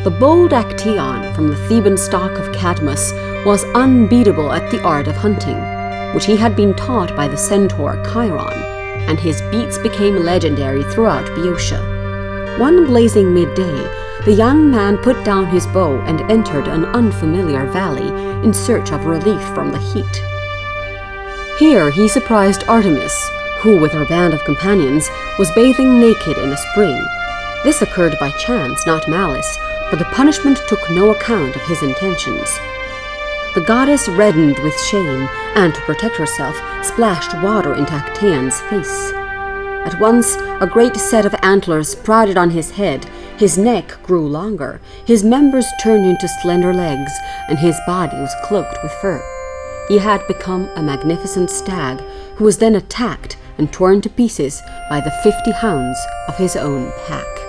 The bold Actaeon from the Theban stock of Cadmus was unbeatable at the art of hunting, which he had been taught by the centaur Chiron, and his beats became legendary throughout Boeotia. One blazing midday, the young man put down his bow and entered an unfamiliar valley in search of relief from the heat. Here he surprised Artemis, who with her band of companions was bathing naked in a spring. This occurred by chance, not malice, but the punishment took no account of his intentions. The goddess reddened with shame, and to protect herself, splashed water into Actaeon's face. At once, a great set of antlers sprouted on his head, his neck grew longer, his members turned into slender legs, and his body was cloaked with fur. He had become a magnificent stag, who was then attacked and torn to pieces by the 50 hounds of his own pack.